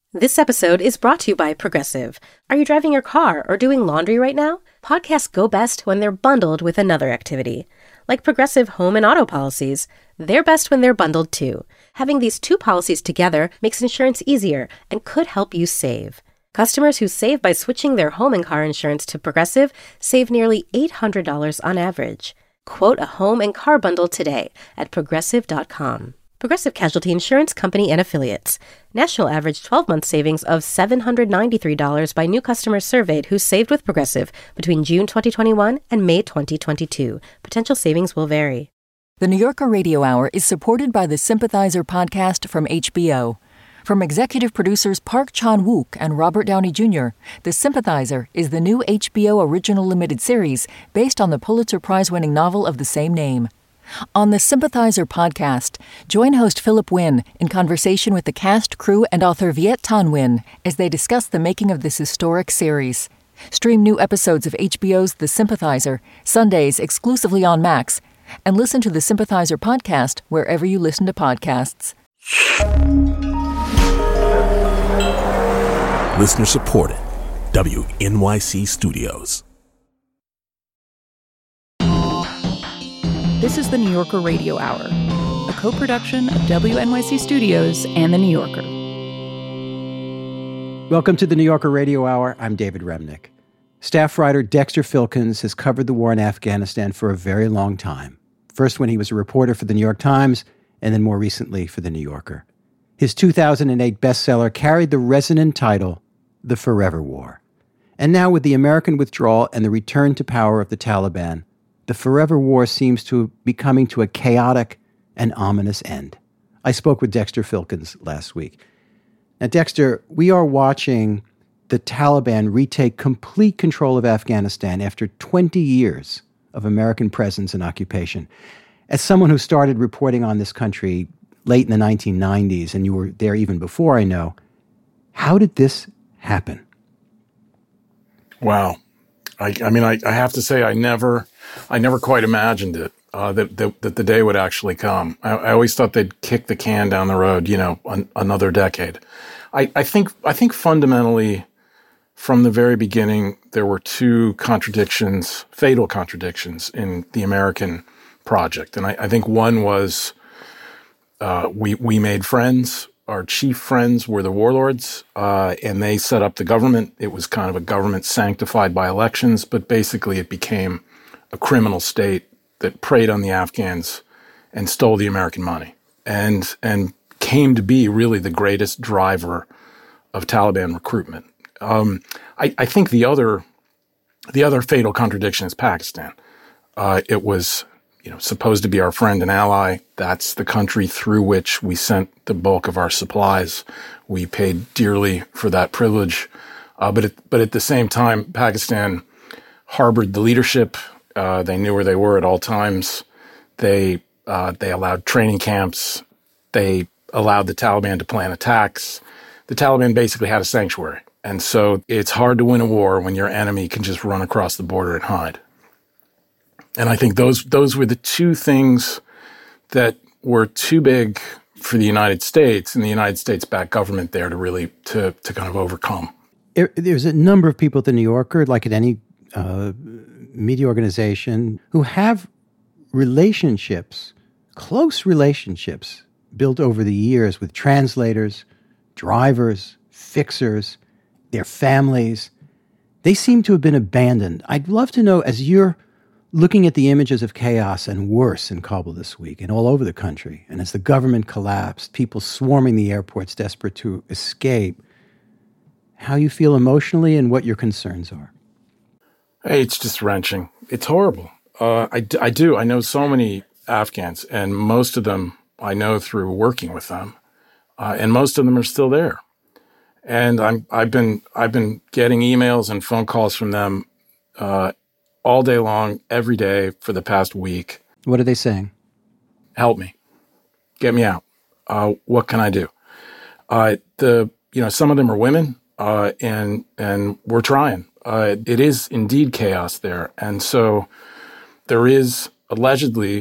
This episode is brought to you by Progressive. Are you driving your car or doing laundry right now? Podcasts go best when they're bundled with another activity. Like Progressive home and auto policies, they're best when they're bundled too. Having these two policies together makes insurance easier and could help you save. Customers who save by switching their home and car insurance to Progressive save nearly $800 on average. Quote a home and car bundle today at Progressive.com. Progressive Casualty Insurance Company and Affiliates. National average 12-month savings of $793 by new customers surveyed who saved with Progressive between June 2021 and May 2022. Potential savings will vary. The New Yorker Radio Hour is supported by the Sympathizer podcast from HBO. From executive producers Park Chan-wook and Robert Downey Jr., The Sympathizer is the new HBO original limited series based on the Pulitzer Prize-winning novel of the same name. On the Sympathizer podcast, join host Philip Wynn in conversation with the cast, crew, and author Viet Thanh Nguyen as they discuss the making of this historic series. Stream new episodes of HBO's The Sympathizer, Sundays exclusively on Max, and listen to the Sympathizer podcast wherever you listen to podcasts. Listener supported. WNYC Studios. This is the New Yorker Radio Hour, a co-production of WNYC Studios and The New Yorker. Welcome to the New Yorker Radio Hour. I'm David Remnick. Staff writer Dexter Filkins has covered the war in Afghanistan for a very long time. First when he was a reporter for the New York Times, and then more recently for the New Yorker. His 2008 bestseller carried the resonant title, The Forever War. And now with the American withdrawal and the return to power of the Taliban, the Forever War seems to be coming to a chaotic and ominous end. I spoke with Dexter Filkins last week. Now, Dexter, we are watching the Taliban retake complete control of Afghanistan after 20 years of American presence and occupation. As someone who started reporting on this country late in the 1990s, and you were there even before, I know, how did this happen? Wow. I have to say I never quite imagined it, that the day would actually come. I always thought they'd kick the can down the road, another decade. I think fundamentally from the very beginning, there were two contradictions, fatal contradictions in the American project. And I think one was, we made friends. Our chief friends were the warlords, and they set up the government. It was kind of a government sanctified by elections, but basically it became a criminal state that preyed on the Afghans and stole the American money and came to be really the greatest driver of Taliban recruitment. I think the other fatal contradiction is Pakistan. It was supposed to be our friend and ally. That's the country through which we sent the bulk of our supplies. We paid dearly for that privilege. But at the same time, Pakistan harbored the leadership. They knew where they were at all times. They allowed training camps. They allowed the Taliban to plan attacks. The Taliban basically had a sanctuary. And so it's hard to win a war when your enemy can just run across the border and hide. And I think those were the two things that were too big for the United States and the United States-backed government there to really to kind of overcome. There's a number of people at the New Yorker, like at any media organization, who have relationships, close relationships, built over the years with translators, drivers, fixers, their families. They seem to have been abandoned. I'd love to know, as you're looking at the images of chaos and worse in Kabul this week and all over the country, and as the government collapsed, people swarming the airports desperate to escape, how you feel emotionally and what your concerns are. Hey, it's just wrenching. It's horrible. I do. I know so many Afghans, and most of them I know through working with them, and most of them are still there. And I've been getting emails and phone calls from them all day long, every day for the past week. What are they saying? Help me. Get me out. What can I do? Some of them are women, and we're trying. It is indeed chaos there. And so there is allegedly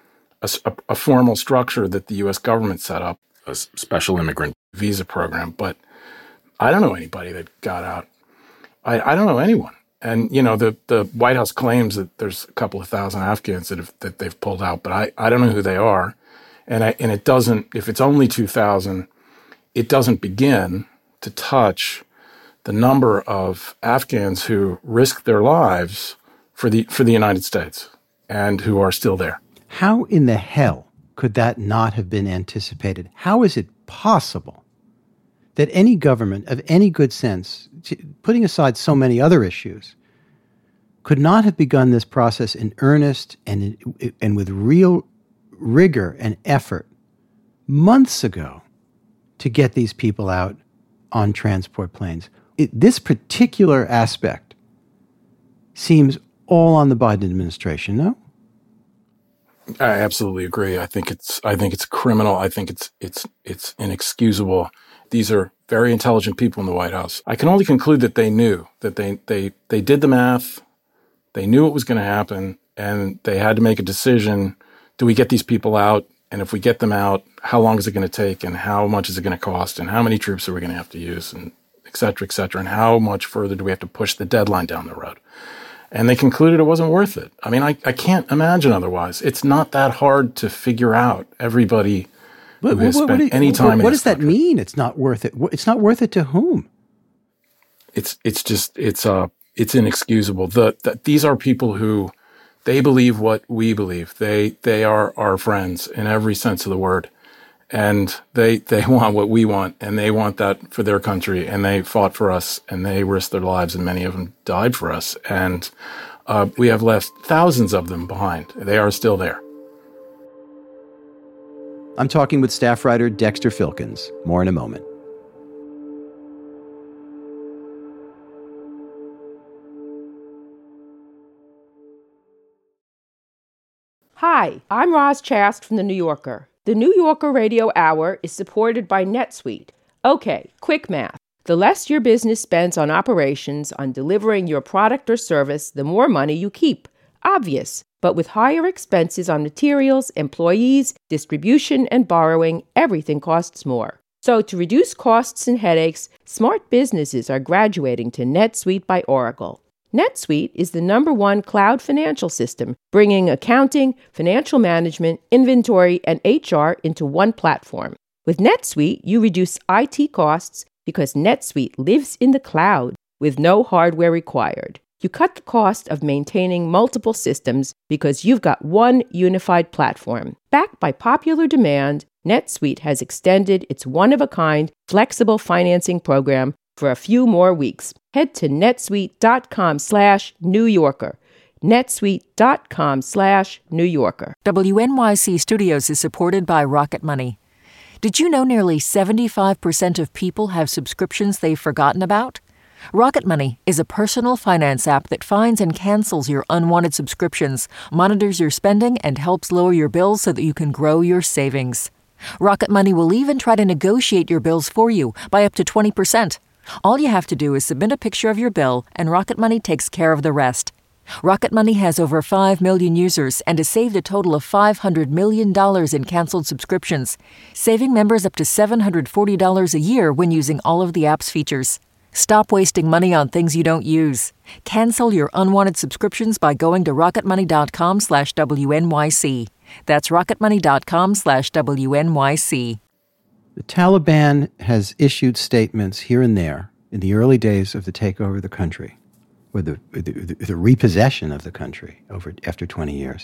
a formal structure that the U.S. government set up, a special immigrant visa program. But I don't know anybody that got out. I don't know anyone. And, the White House claims that there's a couple of thousand Afghans that they've pulled out, but I don't know who they are. And it doesn't, if it's only 2,000, it doesn't begin to touch the number of Afghans who risked their lives for the United States and who are still there. How in the hell could that not have been anticipated? How is it possible that any government of any good sense, putting aside so many other issues, could not have begun this process in earnest and with real rigor and effort months ago to get these people out on transport planes? This particular aspect seems all on the Biden administration, no? I absolutely agree. I think it's criminal. I think it's inexcusable. These are very intelligent people in the White House. I can only conclude that they knew that they did the math. They knew it was going to happen, and they had to make a decision. Do we get these people out? And if we get them out, how long is it going to take? And how much is it going to cost? And how many troops are we going to have to use? And et cetera, et cetera. And how much further do we have to push the deadline down the road? And they concluded it wasn't worth it. I mean, I can't imagine otherwise. It's not that hard to figure out everybody who has spent any time in this What does that country. mean? It's not worth it. It's not worth it to whom? It's inexcusable. These are people who they believe what we believe. They are our friends in every sense of the word. And they want what we want, and they want that for their country, and they fought for us, and they risked their lives, and many of them died for us. And we have left thousands of them behind. They are still there. I'm talking with staff writer Dexter Filkins. More in a moment. Hi, I'm Roz Chast from The New Yorker. The New Yorker Radio Hour is supported by NetSuite. Okay, quick math. The less your business spends on operations, on delivering your product or service, the more money you keep. Obvious. But with higher expenses on materials, employees, distribution, and borrowing, everything costs more. So to reduce costs and headaches, smart businesses are graduating to NetSuite by Oracle. NetSuite is the #1 cloud financial system, bringing accounting, financial management, inventory, and HR into one platform. With NetSuite, you reduce IT costs because NetSuite lives in the cloud with no hardware required. You cut the cost of maintaining multiple systems because you've got one unified platform. Backed by popular demand, NetSuite has extended its one-of-a-kind flexible financing program for a few more weeks. Head to netsuite.com/New Yorker. netsuite.com/New Yorker. WNYC Studios is supported by Rocket Money. Did you know nearly 75% of people have subscriptions they've forgotten about? Rocket Money is a personal finance app that finds and cancels your unwanted subscriptions, monitors your spending, and helps lower your bills so that you can grow your savings. Rocket Money will even try to negotiate your bills for you by up to 20%. All you have to do is submit a picture of your bill, and Rocket Money takes care of the rest. Rocket Money has over 5 million users and has saved a total of $500 million in canceled subscriptions, saving members up to $740 a year when using all of the app's features. Stop wasting money on things you don't use. Cancel your unwanted subscriptions by going to rocketmoney.com/WNYC. That's rocketmoney.com/WNYC. The Taliban has issued statements here and there in the early days of the takeover of the country, or the repossession of the country after 20 years,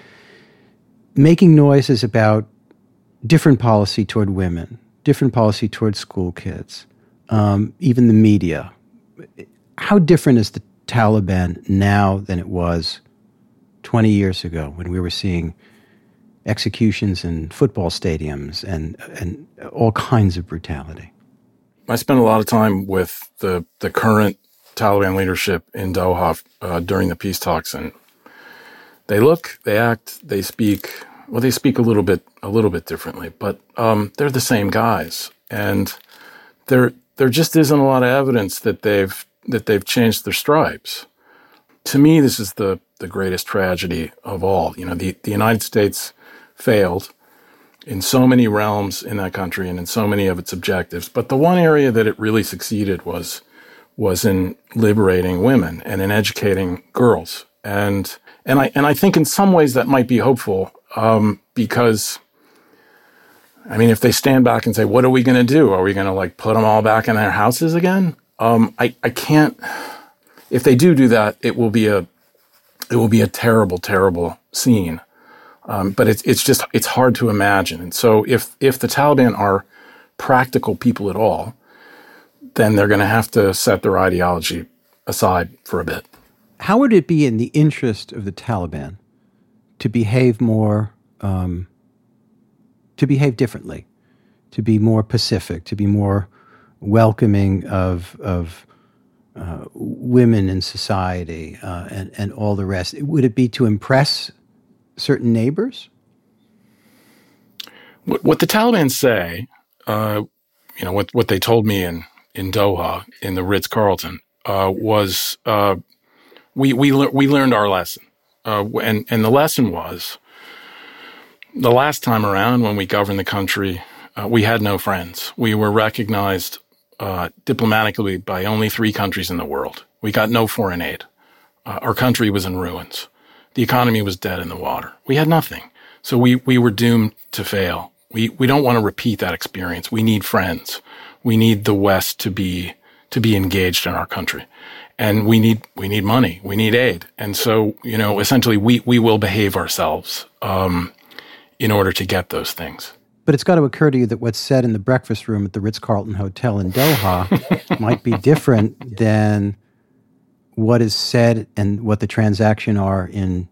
making noises about different policy toward women, different policy toward school kids, even the media. How different is the Taliban now than it was 20 years ago when we were seeing executions in football stadiums and all kinds of brutality? I spent a lot of time with the current Taliban leadership in Doha during the peace talks, and they look, they act, they speak. Well, they speak a little bit differently, but they're the same guys, and there just isn't a lot of evidence that they've changed their stripes. To me, this is the greatest tragedy of all. You know, the United States failed in so many realms in that country and in so many of its objectives. But the one area that it really succeeded was in liberating women and in educating girls. And I think in some ways that might be hopeful, because, I mean, if they stand back and say, what are we going to do? Are we going to like put them all back in their houses again? I can't, if they do that, it will be a terrible, terrible scene. But it's hard to imagine. And so if the Taliban are practical people at all, then they're going to have to set their ideology aside for a bit. How would it be in the interest of the Taliban to behave more, to behave differently, to be more pacific, to be more welcoming of women in society and all the rest? Would it be to impress certain neighbors? What the Taliban say, what they told me in Doha, in the Ritz-Carlton, was we learned our lesson. And the lesson was, the last time around when we governed the country, we had no friends. We were recognized diplomatically by only 3 countries in the world. We got no foreign aid. Our country was in ruins. The economy was dead in the water. We had nothing. So we were doomed to fail. We don't want to repeat that experience. We need friends. We need the West to be engaged in our country. And we need money. We need aid. And so, essentially we will behave ourselves in order to get those things. But it's got to occur to you that what's said in the breakfast room at the Ritz-Carlton Hotel in Doha might be different than what is said and what the transaction are in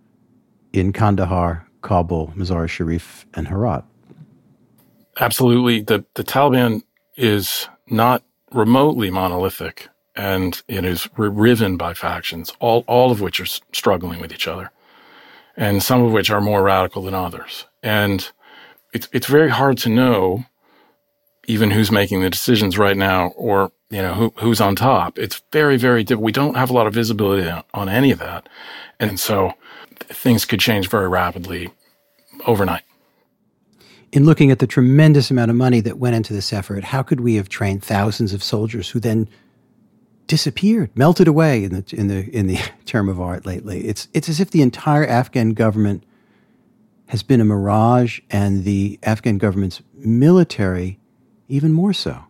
Kandahar, Kabul, Mazar-e-Sharif, and Herat. Absolutely. The Taliban is not remotely monolithic, and it is riven by factions, all of which are struggling with each other, and some of which are more radical than others. And it's very hard to know even who's making the decisions right now, or who's on top. It's very, very difficult. We don't have a lot of visibility on any of that, and so things could change very rapidly overnight. In looking at the tremendous amount of money that went into this effort, how could we have trained thousands of soldiers who then disappeared, melted away in the term of art lately? It's as if the entire Afghan government has been a mirage, and the Afghan government's military even more so.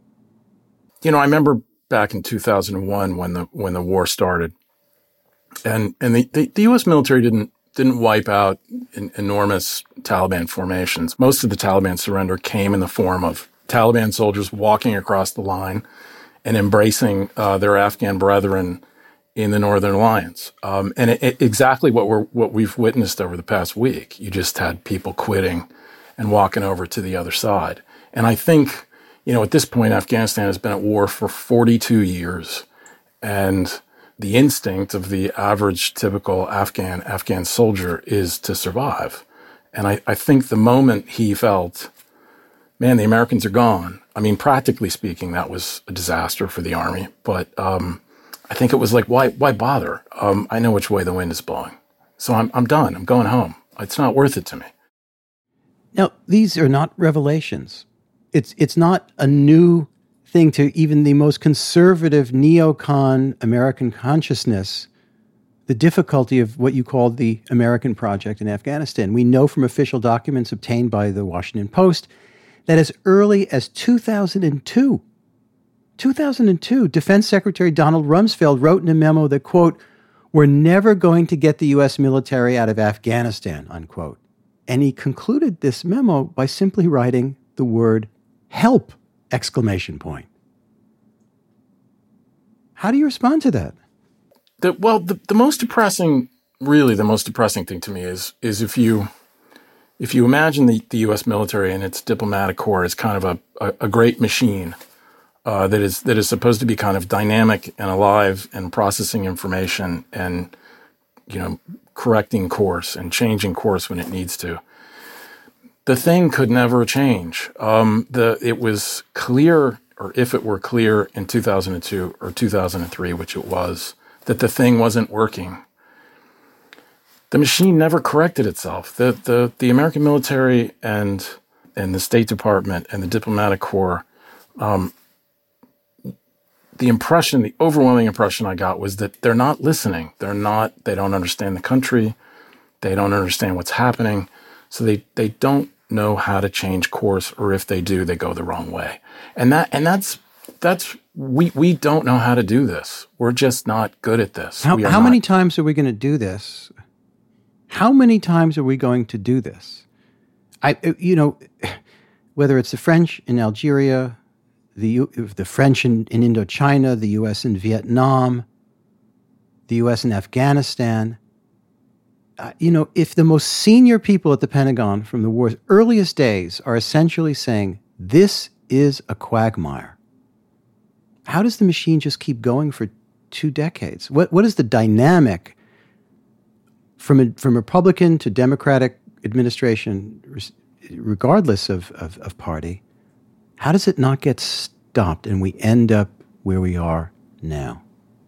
I remember back in 2001 when the war started, and the U.S. military didn't wipe out enormous Taliban formations. Most of the Taliban surrender came in the form of Taliban soldiers walking across the line and embracing their Afghan brethren in the Northern Alliance. And exactly what we've witnessed over the past week. You just had people quitting and walking over to the other side. And I think, at this point, Afghanistan has been at war for 42 years. And the instinct of the average typical Afghan soldier is to survive. And I think the moment he felt, man, the Americans are gone. I mean, practically speaking, that was a disaster for the army. But I think it was like, why bother? I know which way the wind is blowing. So I'm done. I'm going home. It's not worth it to me. Now, these are not revelations. It's not a new thing to even the most conservative neocon American consciousness, the difficulty of what you call the American project in Afghanistan. We know from official documents obtained by the Washington Post that as early as 2002, Defense Secretary Donald Rumsfeld wrote in a memo that, quote, "We're never going to get the U.S. military out of Afghanistan," unquote. And he concluded this memo by simply writing the word "help!" exclamation point. How do you respond to that? The most depressing thing to me is if you imagine the U.S. military and its diplomatic corps as kind of a great machine that is supposed to be kind of dynamic and alive and processing information and correcting course and changing course when it needs to. The thing could never change. It was clear, or if it were clear in 2002 or 2003, which it was, that the thing wasn't working. the machine never corrected itself. The American military and the State Department and the diplomatic corps, the overwhelming impression I got was that they're not listening. They don't understand the country. They don't understand what's happening. So they don't know how to change course, or if they do, they go the wrong way. And that's we don't know how to do this. We're just not good at this. How many times are we going to do this? How many times are we going to do this? Whether it's the French in Algeria, the French in Indochina, the U.S. in Vietnam, the U.S. in Afghanistan. If the most senior people at the Pentagon from the war's earliest days are essentially saying, this is a quagmire, how does the machine just keep going for 2 decades? What is the dynamic from Republican to Democratic administration, regardless of party? How does it not get stopped and we end up where we are now?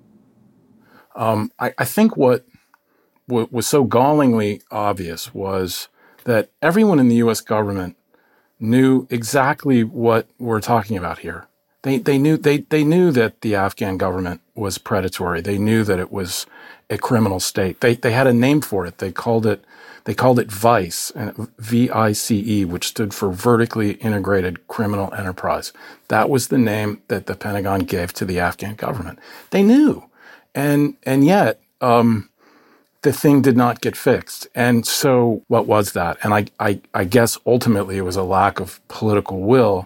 I think what was so gallingly obvious was that everyone in the U.S. government knew exactly what we're talking about here. They knew that the Afghan government was predatory. They knew that it was a criminal state. They had a name for it. They called it VICE, VICE, which stood for Vertically Integrated Criminal Enterprise. That was the name that the Pentagon gave to the Afghan government. They knew, and yet the thing did not get fixed. And so, what was that? And I guess ultimately it was a lack of political will.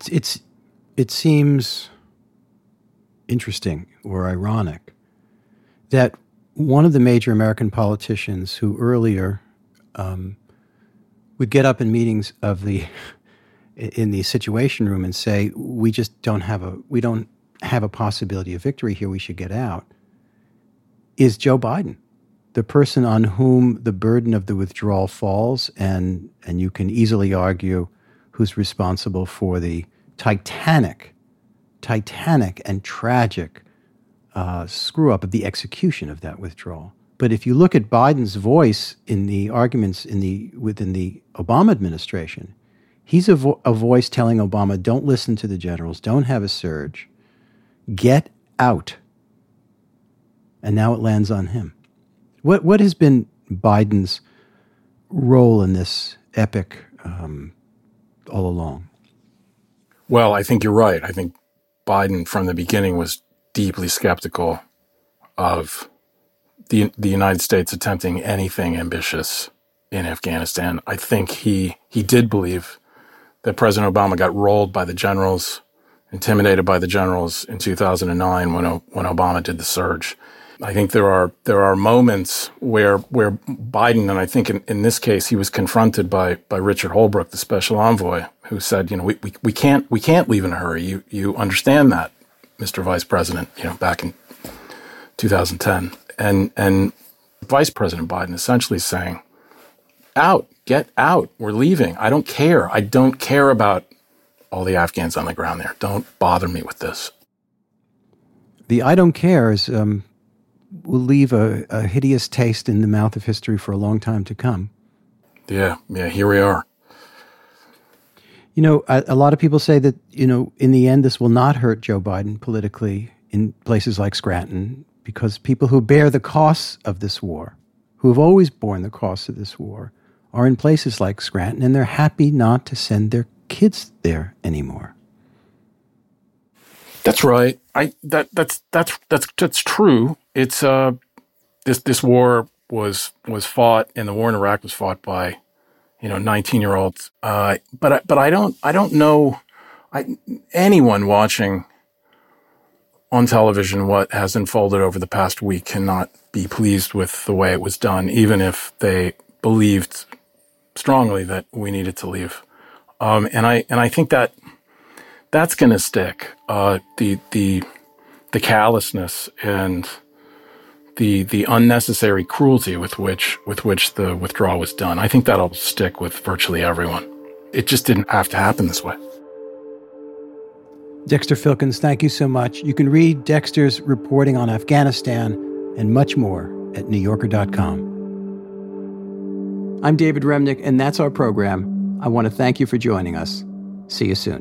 It seems interesting or ironic that one of the major American politicians who earlier would get up in meetings in the Situation Room and say, we don't have a possibility of victory here, we should get out, is Joe Biden, the person on whom the burden of the withdrawal falls, and you can easily argue who's responsible for the titanic and tragic screw up of the execution of that withdrawal. But if you look at Biden's voice in the arguments within the Obama administration, he's a voice telling Obama, don't listen to the generals, don't have a surge, get out. And now it lands on him. What has been Biden's role in this epic all along? Well, I think you're right. I think Biden from the beginning was deeply skeptical of the United States attempting anything ambitious in Afghanistan. I think he did believe that President Obama got rolled by the generals, intimidated by the generals in 2009 when Obama did the surge. I think there are moments where Biden, and I think in this case he was confronted by Richard Holbrooke, the special envoy, who said, we can't leave in a hurry. You understand that, Mr. Vice President, back in 2010. And Vice President Biden essentially saying, get out, we're leaving. I don't care. I don't care about all the Afghans on the ground there. Don't bother me with this. The I don't care is will leave a hideous taste in the mouth of history for a long time to come. Yeah, here we are. A lot of people say that, in the end, this will not hurt Joe Biden politically in places like Scranton, because people who bear the costs of this war, who have always borne the costs of this war, are in places like Scranton, and they're happy not to send their kids there anymore. That's right. That's true. It's this war was fought, and the war in Iraq was fought by 19-year-olds. But I don't know anyone watching on television what has unfolded over the past week cannot be pleased with the way it was done, even if they believed strongly that we needed to leave. And I think that's going to stick. The callousness and the unnecessary cruelty with which the withdrawal was done, I think that'll stick with virtually everyone. It just didn't have to happen this way. Dexter Filkins, thank you so much. You can read Dexter's reporting on Afghanistan and much more at NewYorker.com. I'm David Remnick, and that's our program. I want to thank you for joining us. See you soon.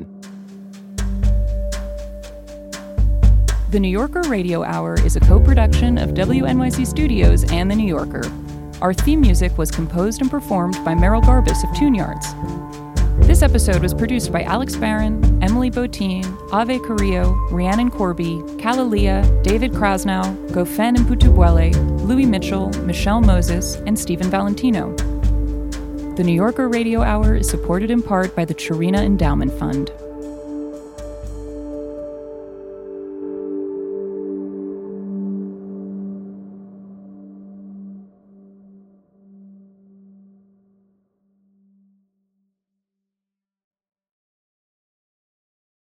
The New Yorker Radio Hour is a co-production of WNYC Studios and The New Yorker. Our theme music was composed and performed by Merrill Garbus of Tune Yards. This episode was produced by Alex Barron, Emily Botine, Ave Carrillo, Rhiannon Corby, Kalalia, David Krasnow, Gofen and Putubuele, Louis Mitchell, Michelle Moses, and Stephen Valentino. The New Yorker Radio Hour is supported in part by the Chirina Endowment Fund.